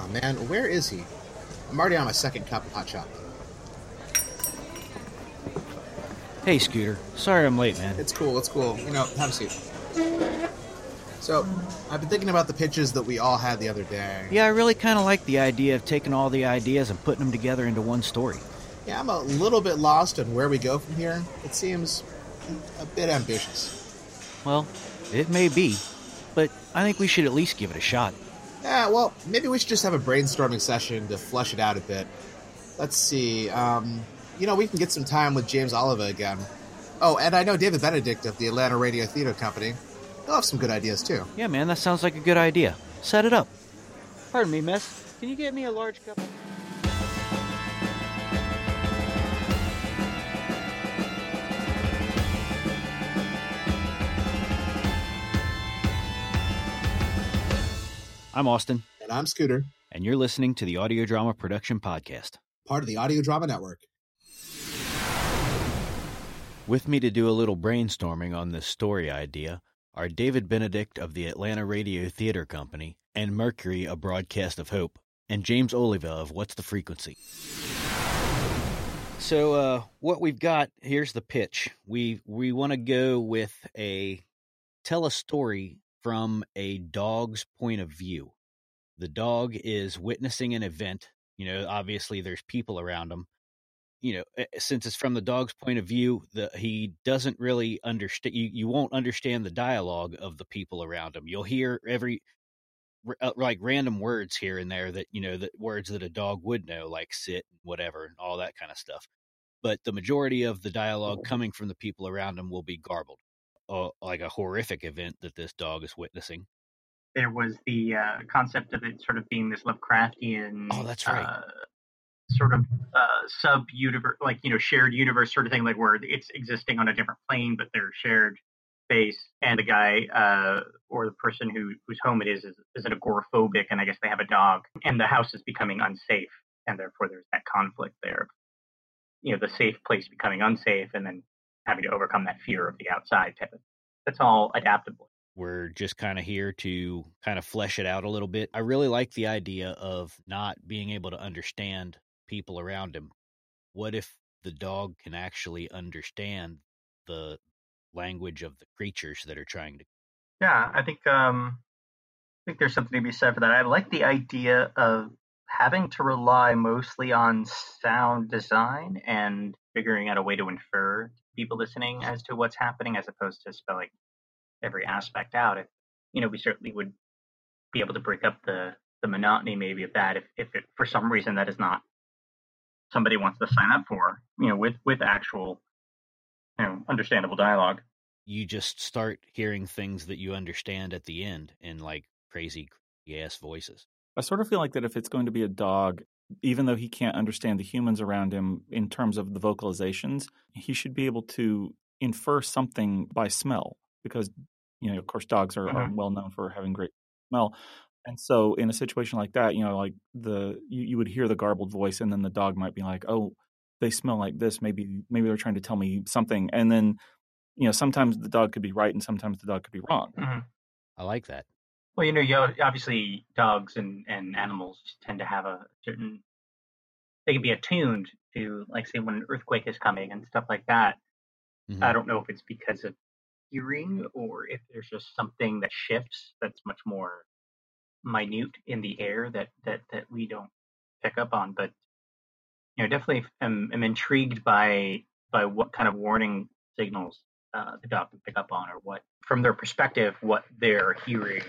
man. Where is he? I'm already on my second cup of hot chocolate. Hey, Scooter. Sorry I'm late, man. It's cool. Have a seat. So, I've been thinking about the pitches that we all had the other day. Yeah, I really kind of like the idea of taking all the ideas and putting them together into one story. Yeah, I'm a little bit lost on where we go from here. It seems a bit ambitious. Well, it may be, but I think we should at least give it a shot. Yeah, well, maybe we should just have a brainstorming session to flesh it out a bit. Let's see, we can get some time with James Oliva again. Oh, and I know David Benedict of the Atlanta Radio Theater Company. He'll have some good ideas, too. Yeah, man, that sounds like a good idea. Set it up. Pardon me, miss. Can you get me a large cup? I'm Austin. And I'm Scooter. And you're listening to the Audio Drama Production Podcast. Part of the Audio Drama Network. With me to do a little brainstorming on this story idea are David Benedict of the Atlanta Radio Theater Company and Mercury, A Broadcast of Hope, and James Oliva of What's the Frequency. So what we've got, here's the pitch. We want to go with tell a story from a dog's point of view. The dog is witnessing an event. Obviously there's people around him. Since it's from the dog's point of view, he doesn't really understand. You won't understand the dialogue of the people around him. You'll hear like random words here and there that, that words that a dog would know, like sit, whatever, and all that kind of stuff. But the majority of the dialogue coming from the people around him will be garbled, like a horrific event that this dog is witnessing. There was the concept of it sort of being this Lovecraftian. Oh, that's right. Sort of sub-universe, like, shared universe sort of thing, like where it's existing on a different plane, but they're shared space. And the guy or the person whose home it is an agoraphobic, and I guess they have a dog. And the house is becoming unsafe, and therefore there's that conflict there. The safe place becoming unsafe, and then having to overcome that fear of the outside type of. That's all adaptable. We're just kind of here to kind of flesh it out a little bit. I really like the idea of not being able to understand people around him. What if the dog can actually understand the language of the creatures that are trying to? Yeah, I think there's something to be said for that. I like the idea of having to rely mostly on sound design and figuring out a way to infer people listening as to what's happening, as opposed to spelling every aspect out. We certainly would be able to break up the monotony maybe of that if it, for some reason that is not somebody wants to sign up for, with actual, understandable dialogue. You just start hearing things that you understand at the end in like crazy ass voices. I sort of feel like that if it's going to be a dog, even though he can't understand the humans around him in terms of the vocalizations, he should be able to infer something by smell, because, of course, dogs are well known for having great smell. And so in a situation like that, like you would hear the garbled voice, and then the dog might be like, oh, they smell like this. Maybe they're trying to tell me something. And then, sometimes the dog could be right and sometimes the dog could be wrong. Mm-hmm. I like that. Well, obviously dogs and animals tend to have a certain, they can be attuned to, like, say, when an earthquake is coming and stuff like that. Mm-hmm. I don't know if it's because of hearing or if there's just something that shifts that's much more minute in the air that we don't pick up on. But definitely am intrigued by what kind of warning signals the dog can pick up on, or what, from their perspective, what they're hearing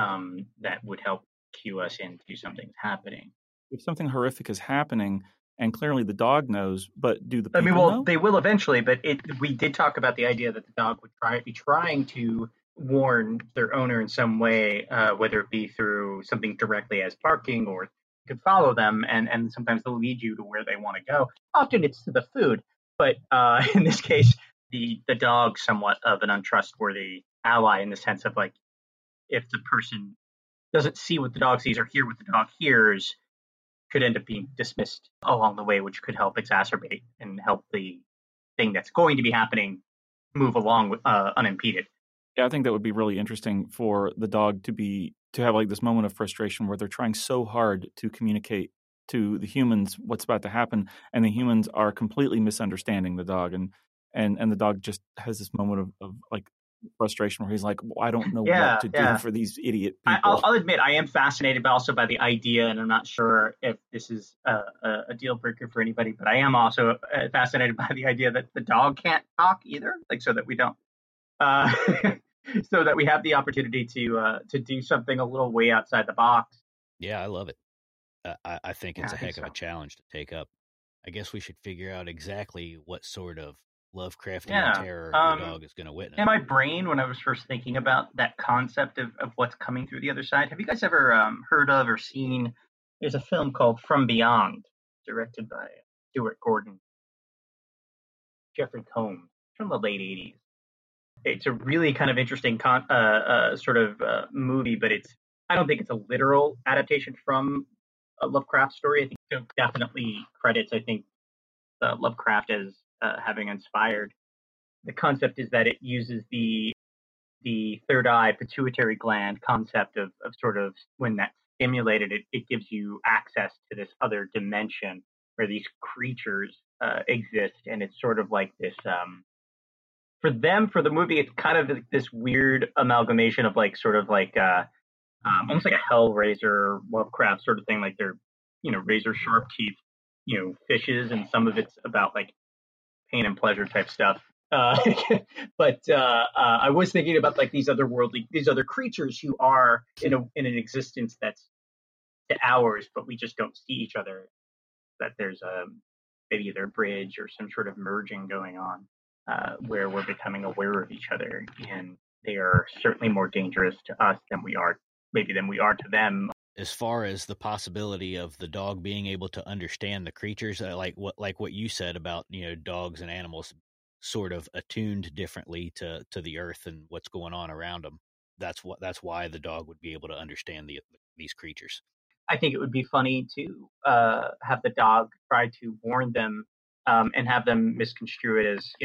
that would help cue us into something's happening. If something horrific is happening, and clearly the dog knows, but do the people know? They will eventually, but we did talk about the idea that the dog would be trying to warn their owner in some way, whether it be through something directly as barking, or you could follow them, and sometimes they'll lead you to where they want to go. Often it's to the food, but in this case, the dog's somewhat of an untrustworthy ally, in the sense of, like, if the person doesn't see what the dog sees or hear what the dog hears, could end up being dismissed along the way, which could help exacerbate and help the thing that's going to be happening move along unimpeded. Yeah, I think that would be really interesting for the dog to to have like this moment of frustration where they're trying so hard to communicate to the humans what's about to happen, and the humans are completely misunderstanding the dog, and the dog just has this moment of like frustration where he's like, well, I don't know what to do for these idiot people. I'll admit I am fascinated, but also by the idea, and I'm not sure if this is a deal breaker for anybody, but I am also fascinated by the idea that the dog can't talk either, like so that we don't, so that we have the opportunity to do something a little way outside the box. Yeah, I love it. I think it's a heck of a challenge to take up. I guess we should figure out exactly what sort of Lovecraftian terror the dog is going to witness. In my brain, when I was first thinking about that concept of what's coming through the other side, have you guys ever heard of or seen, there's a film called From Beyond, directed by Stuart Gordon, Jeffrey Combs, from the late 80s. It's a really kind of interesting sort of movie, but I don't think it's a literal adaptation from a Lovecraft story. I think it definitely credits, Lovecraft as having inspired. The concept is that it uses the third eye pituitary gland concept of sort of when that's stimulated, it gives you access to this other dimension where these creatures exist, and it's sort of like this. For the movie, it's kind of this weird amalgamation of like sort of like almost like a Hellraiser Lovecraft sort of thing, like they're razor sharp teeth, fishes, and some of it's about like pain and pleasure type stuff. But I was thinking about like these other creatures who are in an existence that's to ours, but we just don't see each other. That there's maybe either a bridge or some sort of merging going on where we're becoming aware of each other, and they are certainly more dangerous to us than we are to them. As far as the possibility of the dog being able to understand the creatures, like what you said about dogs and animals sort of attuned differently to the earth and what's going on around them. That's why the dog would be able to understand these creatures. I think it would be funny to have the dog try to warn them and have them misconstrue it as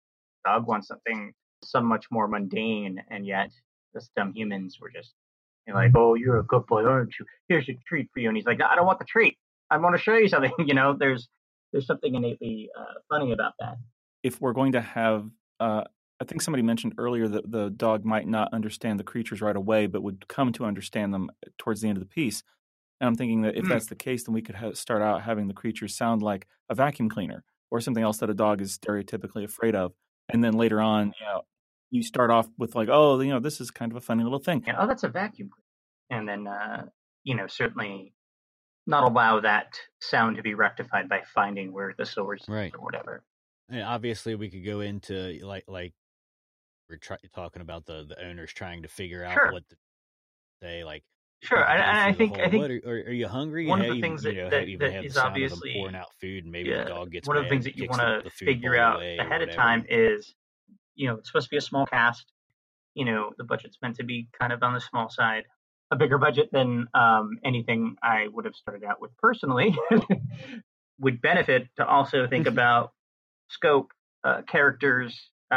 dog wants something so much more mundane, and yet the dumb humans were just. You're like, oh, you're a good boy, aren't you? Here's a treat for you. And he's like, no, I don't want the treat. I want to show you something. There's something innately funny about that. If we're going to have, I think somebody mentioned earlier that the dog might not understand the creatures right away, but would come to understand them towards the end of the piece. And I'm thinking that if that's the case, then we could start out having the creatures sound like a vacuum cleaner or something else that a dog is stereotypically afraid of. And then later on, you start off with like, oh, this is kind of a funny little thing. Yeah, oh, that's a vacuum cleaner. And then, certainly not allow that sound to be rectified by finding where the source is or whatever. And obviously, we could go into like we're talking about the owners trying to figure out what to say. Like, sure, and I think are you hungry? One of the things that is obviously pouring out food, and maybe the dog gets one of the things that you want to figure out ahead of time is. It's supposed to be a small cast. The budget's meant to be kind of on the small side. A bigger budget than anything I would have started out with personally would benefit to also think about scope, characters,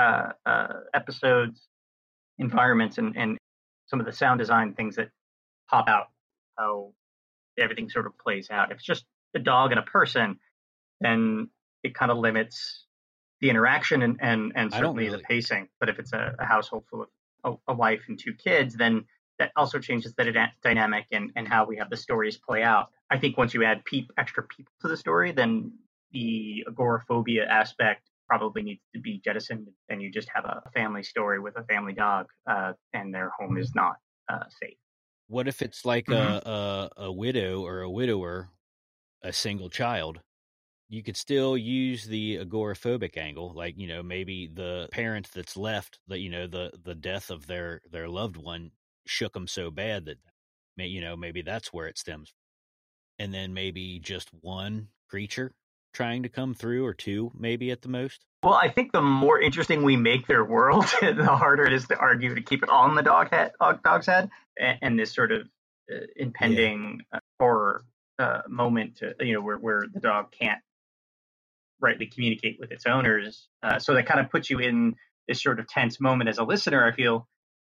episodes, environments, and some of the sound design things that pop out, how everything sort of plays out. If it's just a dog and a person, then it kind of limits the interaction and certainly the pacing. But if it's a household full of a wife and two kids, then that also changes the dynamic and how we have the stories play out. I think once you add extra people to the story, then the agoraphobia aspect probably needs to be jettisoned, and you just have a family story with a family dog, and their home is not safe. What if it's like a widow or a widower, a single child? You could still use the agoraphobic angle, like maybe the parent that's left, the death of their loved one shook them so bad that maybe that's where it stems from. And then maybe just one creature trying to come through, or two maybe at the most. Well, I think the more interesting we make their world, the harder it is to argue to keep it all in the dog's head, and this sort of impending horror moment where the dog can't rightly communicate with its owners. So that kind of puts you in this sort of tense moment as a listener, I feel,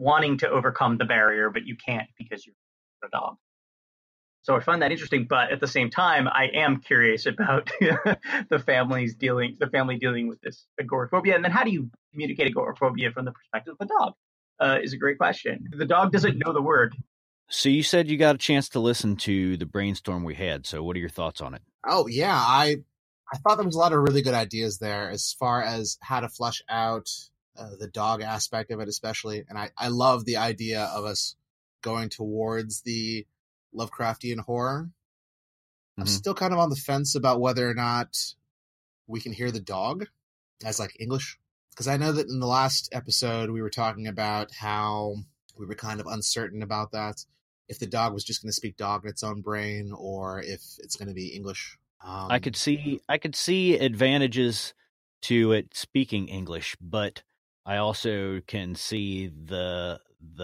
wanting to overcome the barrier, but you can't because you're a dog. So I find that interesting, but at the same time, I am curious about the family dealing with this agoraphobia. And then how do you communicate agoraphobia from the perspective of the dog is a great question. The dog doesn't know the word. So you said you got a chance to listen to the brainstorm we had. So what are your thoughts on it? Oh, yeah. I thought there was a lot of really good ideas there as far as how to flesh out the dog aspect of it, especially. And I love the idea of us going towards the Lovecraftian horror. I'm still kind of on the fence about whether or not we can hear the dog as like English, because I know that in the last episode we were talking about how we were kind of uncertain about that, if the dog was just going to speak dog in its own brain or if it's going to be English. I could see advantages to it speaking English, but I also can see the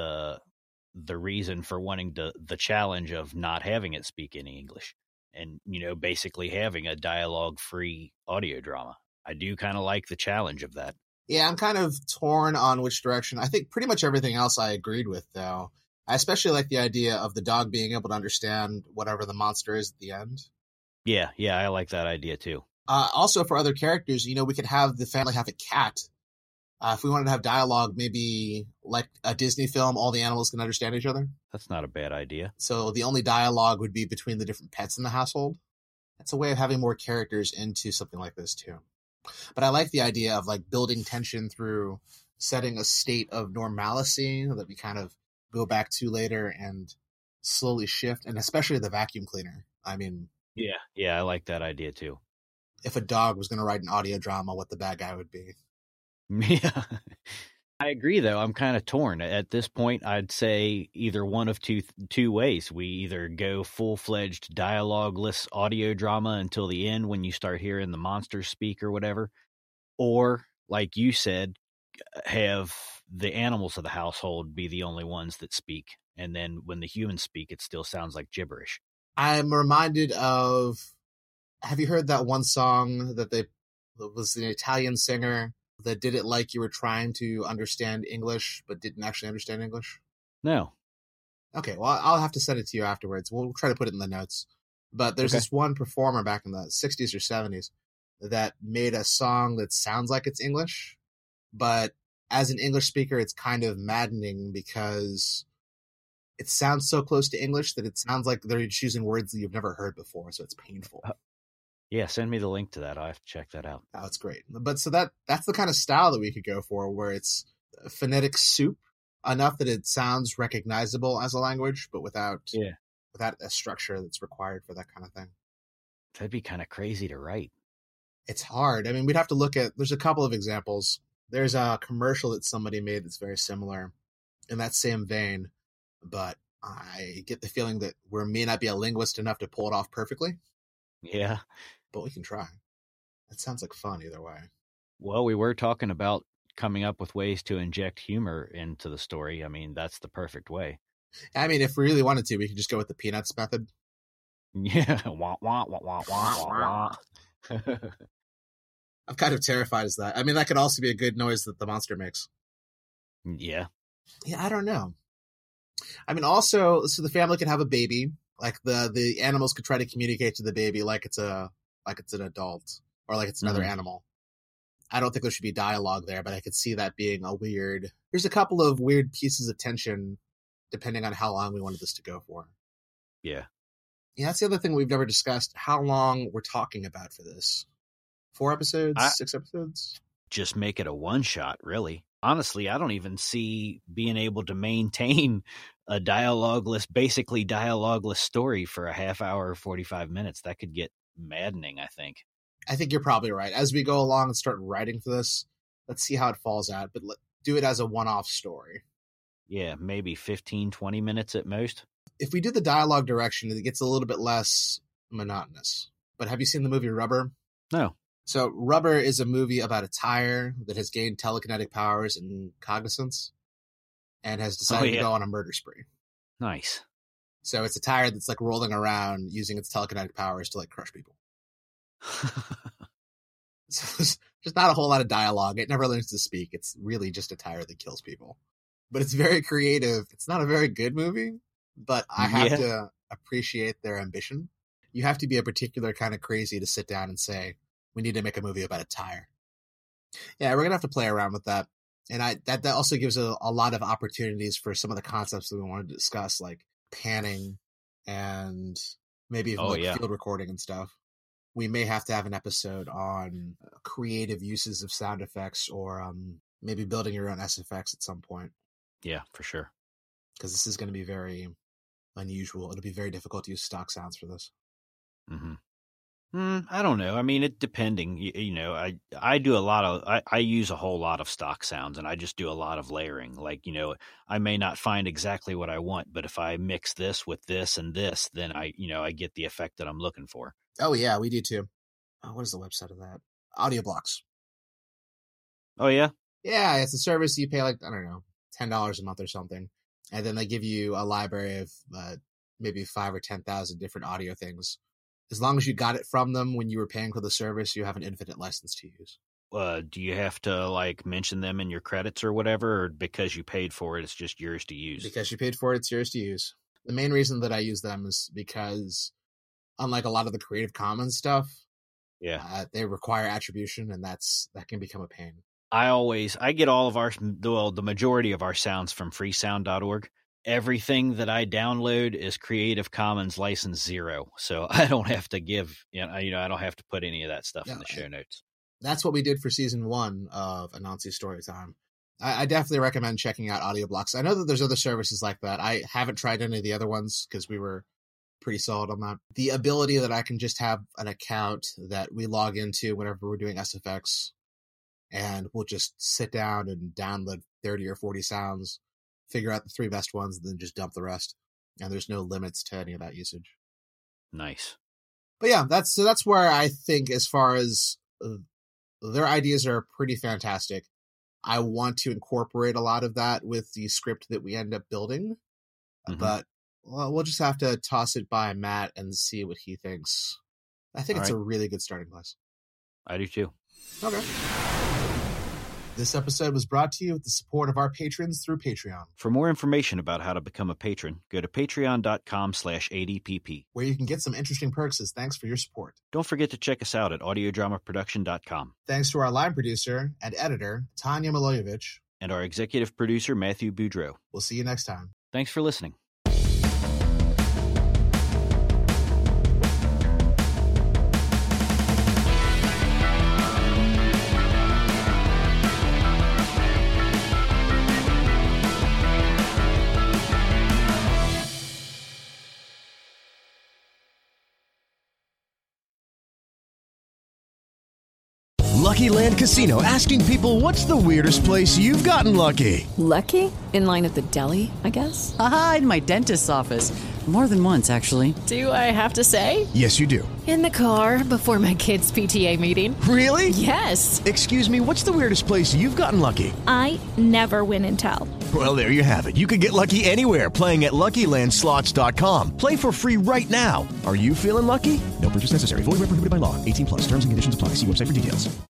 reason for wanting the challenge of not having it speak any English and, basically having a dialogue-free audio drama. I do kind of like the challenge of that. Yeah, I'm kind of torn on which direction. I think pretty much everything else I agreed with, though. I especially like the idea of the dog being able to understand whatever the monster is at the end. Yeah, I like that idea, too. Also, for other characters, we could have the family have a cat. If we wanted to have dialogue, maybe like a Disney film, all the animals can understand each other. That's not a bad idea. So the only dialogue would be between the different pets in the household. That's a way of having more characters into something like this, too. But I like the idea of like building tension through setting a state of normalcy that we kind of go back to later and slowly shift, and especially the vacuum cleaner. I mean... Yeah, I like that idea, too. If a dog was going to write an audio drama, what the bad guy would be. Yeah, I agree, though. I'm kind of torn. At this point, I'd say either one of two ways. We either go full-fledged dialogue-less audio drama until the end when you start hearing the monsters speak or whatever, or, like you said, have the animals of the household be the only ones that speak, and then when the humans speak, it still sounds like gibberish. I'm reminded of, have you heard that one song that was an Italian singer that did it like you were trying to understand English, but didn't actually understand English? No. Okay, well, I'll have to send it to you afterwards. We'll try to put it in the notes. But there's this one performer back in the 60s or 70s that made a song that sounds like it's English, but as an English speaker, it's kind of maddening because it sounds so close to English that it sounds like they're choosing words that you've never heard before, so it's painful. Yeah, send me the link to that. I'll have to check that out. Oh, it's great. But so that's the kind of style that we could go for, where it's phonetic soup enough that it sounds recognizable as a language, but without a structure that's required for that kind of thing. That'd be kind of crazy to write. It's hard. I mean, we'd have to look at, there's a couple of examples. There's a commercial that somebody made that's very similar in that same vein, but I get the feeling that we may not be a linguist enough to pull it off perfectly. Yeah. But we can try. That sounds like fun either way. Well, we were talking about coming up with ways to inject humor into the story. I mean, that's the perfect way. I mean, if we really wanted to, we could just go with the Peanuts method. Yeah. Wah, wah, wah, wah, wah, wah. I'm kind of terrified as that. I mean, that could also be a good noise that the monster makes. Yeah. Yeah, I don't know. I mean, also, so the family could have a baby. Like the animals could try to communicate to the baby like it's an adult or like it's another animal. I don't think there should be dialogue there, but I could see that being there's a couple of weird pieces of tension depending on how long we wanted this to go for. Yeah. Yeah, that's the other thing we've never discussed, how long we're talking about for this. 4 episodes, 6 episodes? Just make it a one-shot, really. Honestly, I don't even see being able to maintain a basically dialogueless story for a half hour or 45 minutes. That could get maddening, I think. I think you're probably right. As we go along and start writing for this, let's see how it falls out, but do it as a one-off story. Yeah, maybe 15, 20 minutes at most. If we do the dialogue direction, it gets a little bit less monotonous. But have you seen the movie Rubber? No. So Rubber is a movie about a tire that has gained telekinetic powers and cognizance and has decided to go on a murder spree. Nice. So it's a tire that's like rolling around using its telekinetic powers to like crush people. So there's not a whole lot of dialogue. It never learns to speak. It's really just a tire that kills people. but it's very creative. It's not a very good movie, but I have to appreciate their ambition. You have to be a particular kind of crazy to sit down and say, we need to make a movie about a tire. Yeah, we're going to have to play around with that. And that also gives a lot of opportunities for some of the concepts that we wanted to discuss, like panning and maybe even field recording and stuff. We may have to have an episode on creative uses of sound effects or maybe building your own SFX at some point. Yeah, for sure. Because this is going to be very unusual. It'll be very difficult to use stock sounds for this. Mm-hmm. I don't know. I mean, it depending. I do a lot of. I use a whole lot of stock sounds, and I just do a lot of layering. Like, I may not find exactly what I want, but if I mix this with this and this, then I get the effect that I'm looking for. Oh yeah, we do too. Oh, what is the website of that? AudioBlocks. Oh yeah. Yeah, it's a service you pay like, I don't know, $10 a month or something, and then they give you a library of maybe 5,000 or 10,000 different audio things. As long as you got it from them when you were paying for the service, you have an infinite license to use. Do you have to mention them in your credits or whatever, or because you paid for it, it's just yours to use? Because you paid for it, it's yours to use. The main reason that I use them is because, unlike a lot of the Creative Commons stuff, they require attribution, and that can become a pain. I get all of the majority of our sounds from freesound.org. Everything that I download is Creative Commons license 0, so I don't have to I don't have to put any of that stuff in the show notes. That's what we did for season 1 of Anansi Storytime. I definitely recommend checking out AudioBlocks. I know that there's other services like that. I haven't tried any of the other ones because we were pretty solid on that. The ability that I can just have an account that we log into whenever we're doing SFX, and we'll just sit down and download 30 or 40 sounds, figure out the 3 best ones, and then just dump the rest. And there's no limits to any of that usage. Nice. But yeah, that's where I think, as far as their ideas are pretty fantastic. I want to incorporate a lot of that with the script that we end up building. Mm-hmm. But we'll just have to toss it by Matt and see what he thinks. I think it's a really good starting place. I do too. Okay. This episode was brought to you with the support of our patrons through Patreon. For more information about how to become a patron, go to patreon.com/ADPP, where you can get some interesting perks as thanks for your support. Don't forget to check us out at audiodramaproduction.com. Thanks to our line producer and editor, Tanya Milojevic, and our executive producer, Matthew Boudreau. We'll see you next time. Thanks for listening. Lucky Land Casino, asking people, what's the weirdest place you've gotten lucky? Lucky? In line at the deli, I guess? Aha, in my dentist's office. More than once, actually. Do I have to say? Yes, you do. In the car before my kids' PTA meeting. Really? Yes. Excuse me, what's the weirdest place you've gotten lucky? I never win and tell. Well, there you have it. You can get lucky anywhere, playing at LuckyLandSlots.com. Play for free right now. Are you feeling lucky? No purchase necessary. Void where prohibited by law. 18+. Terms and conditions apply. See website for details.